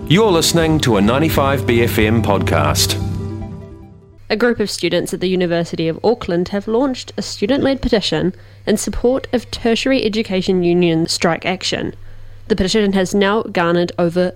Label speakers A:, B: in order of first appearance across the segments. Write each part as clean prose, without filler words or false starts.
A: You're listening to a 95BFM podcast.
B: A group of students at the University of Auckland have launched a student-led petition in support of Tertiary Education Union strike action. The petition has now garnered over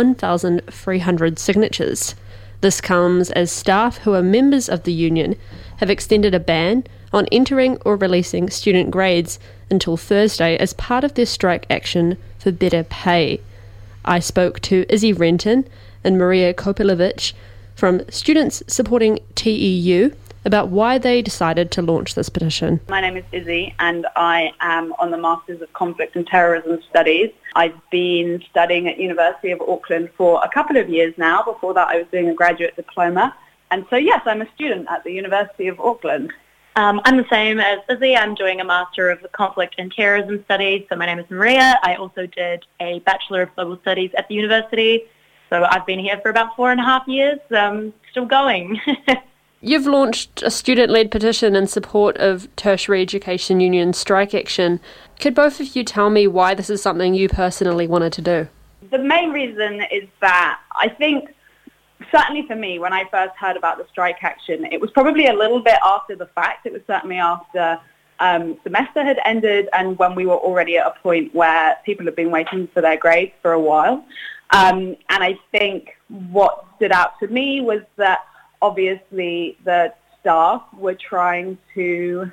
B: 1,300 signatures. This comes as staff who are members of the union have extended a ban on entering or releasing student grades until Thursday as part of their strike action for better pay. I spoke to Izzy Renton and Maria Kopilovic from Students Supporting TEU about why they decided to launch this petition.
C: My name is Izzy and I am on the Masters of Conflict and Terrorism Studies. I've been studying at University of Auckland for a couple of years now. Before that I was doing a graduate diploma. And so yes, I'm a student at the University of Auckland.
D: I'm the same as Izzy. I'm doing a Master of Conflict and Terrorism Studies. So my name is Maria. I also did a Bachelor of Global Studies at the university. So I've been here for about 4.5 years, still going.
B: You've launched a student-led petition in support of Tertiary Education Union strike action. Could both of you tell me why this is something you personally wanted to do?
C: The main reason is that I think, certainly for me, when I first heard about the strike action, it was probably a little bit after the fact. It was certainly after semester had ended and when we were already at a point where people had been waiting for their grades for a while. And I think what stood out to me was that obviously the staff were trying to,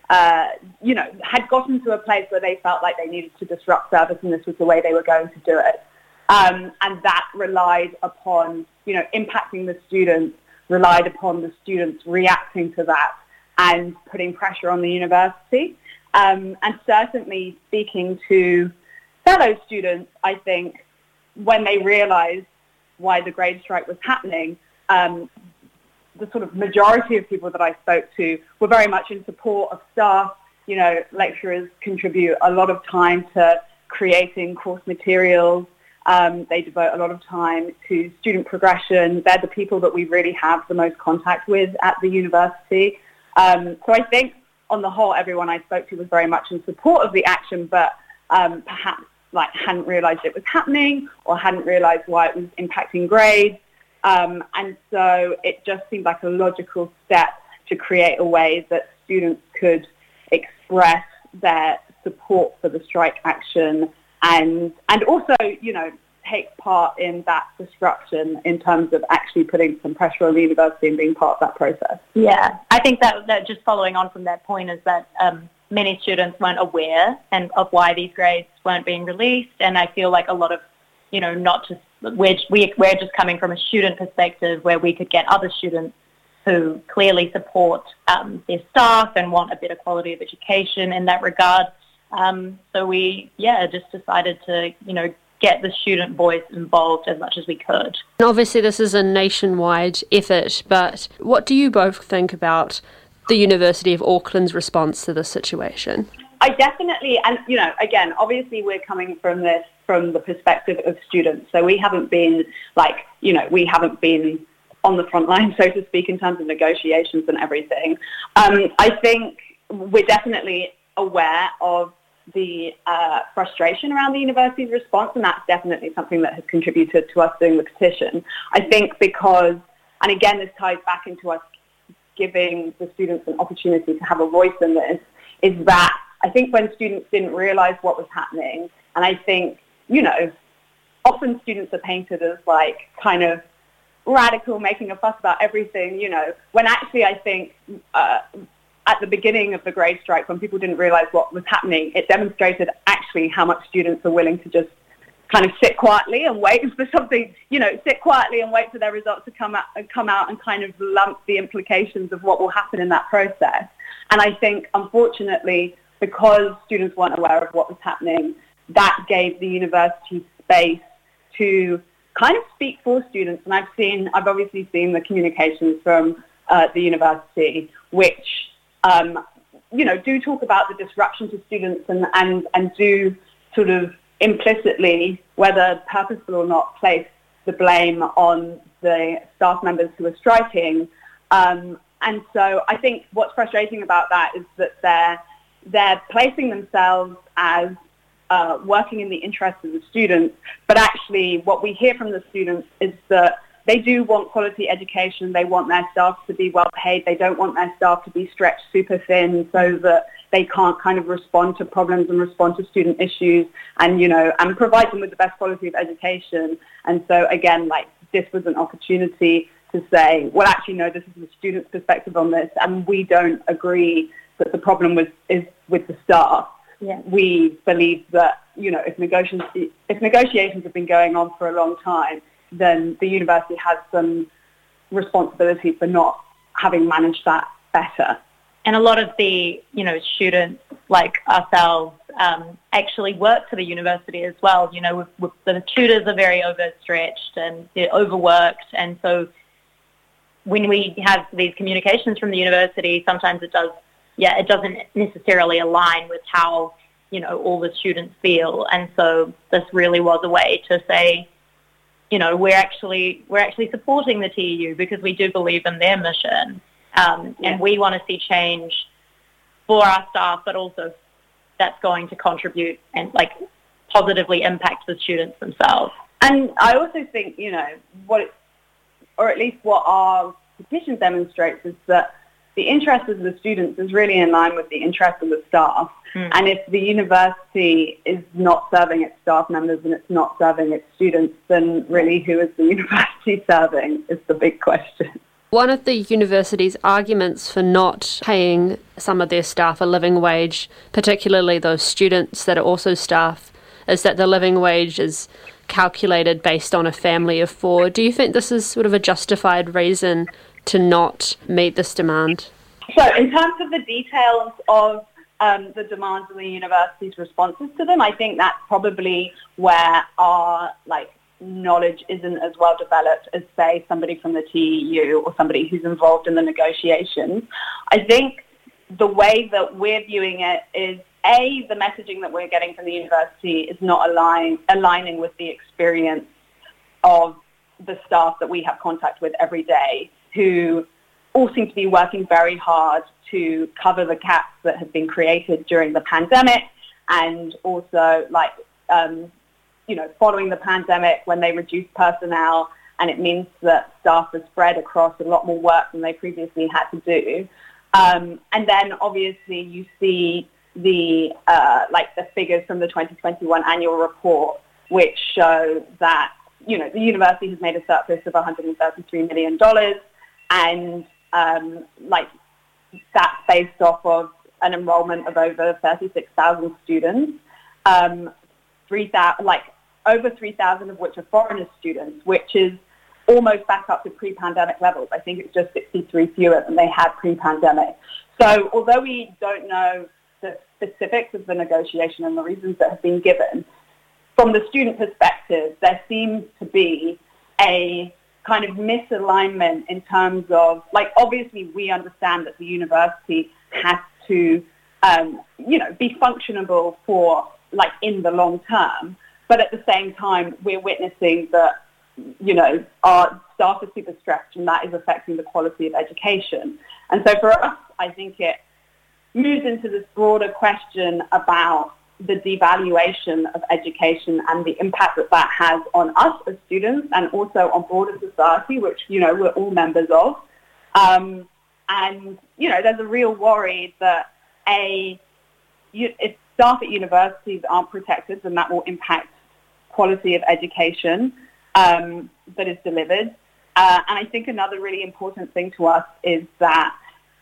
C: had gotten to a place where they felt like they needed to disrupt service and this was the way they were going to do it. And that relied upon, impacting the students, relied upon the students reacting to that and putting pressure on the university. And certainly speaking to fellow students, I think when they realized why the grade strike was happening, the sort of majority of people that I spoke to were very much in support of staff. Lecturers contribute a lot of time to creating course materials. They devote a lot of time to student progression. They're the people that we really have the most contact with at the university. So I think on the whole, everyone I spoke to was very much in support of the action, but perhaps hadn't realised it was happening or hadn't realised why it was impacting grades. And so it just seemed like a logical step to create a way that students could express their support for the strike action and also, take part in that disruption in terms of actually putting some pressure on the university and being part of that process.
D: Yeah, I think that just following on from that point is that many students weren't aware of why these grades weren't being released, and I feel like a lot of, not just we're just coming from a student perspective where we could get other students who clearly support their staff and want a better quality of education in that regard. So we, just decided to, get the student voice involved as much as we could.
B: And obviously this is a nationwide effort, but what do you both think about the University of Auckland's response to this situation?
C: I definitely, and again, obviously we're coming from the perspective of students, so we haven't been we haven't been on the front line, so to speak, in terms of negotiations and everything. I think we're definitely aware of the frustration around the university's response, and that's definitely something that has contributed to us doing the petition. I think because, and again, this ties back into us giving the students an opportunity to have a voice in this, is that I think when students didn't realise what was happening, and I think, often students are painted as kind of radical, making a fuss about everything, when actually I think at the beginning of the grade strike, when people didn't realise what was happening, it demonstrated actually how much students are willing to just kind of sit quietly and wait for something, sit quietly and wait for their results to come out and kind of lump the implications of what will happen in that process. And I think, unfortunately, because students weren't aware of what was happening, that gave the university space to kind of speak for students. And I've obviously seen the communications from the university, which do talk about the disruption to students and do sort of implicitly, whether purposeful or not, place the blame on the staff members who are striking. And so I think what's frustrating about that is that they're placing themselves as working in the interest of the students. But actually what we hear from the students is that they do want quality education. They want their staff to be well paid. They don't want their staff to be stretched super thin so that they can't kind of respond to problems and respond to student issues and, and provide them with the best quality of education. And so again, this was an opportunity to say, well, actually, no, this is the student's perspective on this, and we don't agree that the problem is with the staff.
D: Yeah.
C: We believe that, if negotiations have been going on for a long time, then the university has some responsibility for not having managed that better.
D: And a lot of the, students like ourselves actually work for the university as well. The tutors are very overstretched and they're overworked. And so when we have these communications from the university, sometimes it doesn't necessarily align with how, all the students feel. And so this really was a way to say, we're actually supporting the TEU because we do believe in their mission. And we want to see change for our staff, but also that's going to contribute and positively impact the students themselves.
C: And I also think, what our petition demonstrates is that the interest of the students is really in line with the interest of the staff. And if the university is not serving its staff members and it's not serving its students, then really who is the university serving is the big question.
B: One of the university's arguments for not paying some of their staff a living wage, particularly those students that are also staff, is that the living wage is calculated based on a family of 4. Do you think this is sort of a justified reason to not meet this demand?
C: So in terms of the details of the demands of the university's responses to them, I think that's probably where our knowledge isn't as well developed as, say, somebody from the TEU or somebody who's involved in the negotiations. I think the way that we're viewing it is, A, the messaging that we're getting from the university is not aligning with the experience of the staff that we have contact with every day, who all seem to be working very hard to cover the gaps that have been created during the pandemic, and also following the pandemic when they reduced personnel, and it means that staff are spread across a lot more work than they previously had to do. And then obviously you see the figures from the 2021 annual report, which show that, the university has made a surplus of $133 million, and that's based off of an enrollment of over 36,000 students, over 3,000 of which are foreigner students, which is almost back up to pre-pandemic levels. I think it's just 63 fewer than they had pre-pandemic. So although we don't know the specifics of the negotiation and the reasons that have been given, from the student perspective, there seems to be a kind of misalignment in terms of, obviously we understand that the university has to, be functionable for, in the long term. But at the same time, we're witnessing that, our staff are super stretched, and that is affecting the quality of education. And so for us, I think it moves into this broader question about the devaluation of education and the impact that has on us as students and also on broader society, which, we're all members of. And, there's a real worry that, if staff at universities aren't protected, then that will impact quality of education that is delivered. And I think another really important thing to us is that,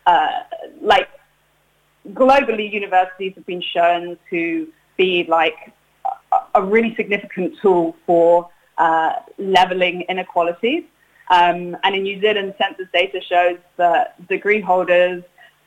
C: globally, universities have been shown to be a really significant tool for leveling inequalities. And in New Zealand, census data shows that degree holders,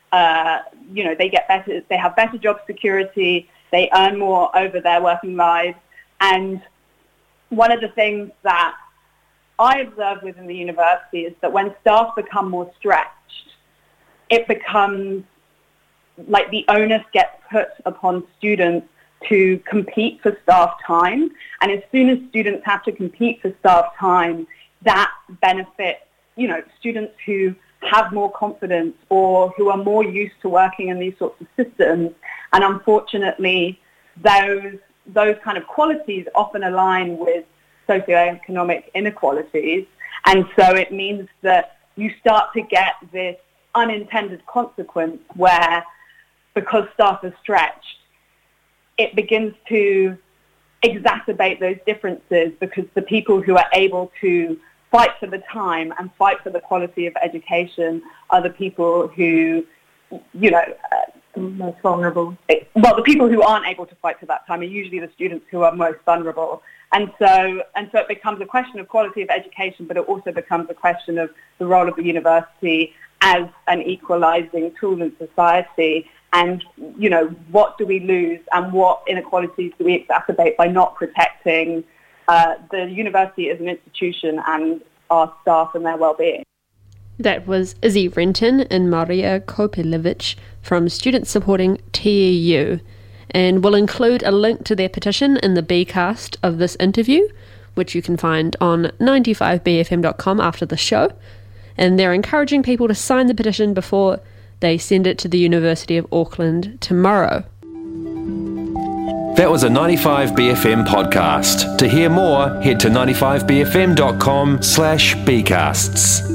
C: they have better job security, they earn more over their working lives. And one of the things that I observe within the university is that when staff become more stretched, it becomes the onus gets put upon students to compete for staff time. And as soon as students have to compete for staff time, that benefits, students who have more confidence or who are more used to working in these sorts of systems. And unfortunately, those those kind of qualities often align with socioeconomic inequalities. And so it means that you start to get this unintended consequence where, because staff are stretched, it begins to exacerbate those differences, because the people who are able to fight for the time and fight for the quality of education are the people who,
D: most vulnerable.
C: The people who aren't able to fight for that time are usually the students who are most vulnerable. And so it becomes a question of quality of education, but it also becomes a question of the role of the university as an equalising tool in society. And, what do we lose and what inequalities do we exacerbate by not protecting the university as an institution and our staff and their well-being?
B: That was Izzy Renton and Maria Kopilevich from Students Supporting TEU. And we'll include a link to their petition in the Bcast of this interview, which you can find on 95bfm.com after the show. And they're encouraging people to sign the petition before they send it to the University of Auckland tomorrow.
A: That was a 95BFM podcast. To hear more, head to 95bfm.com/bcasts.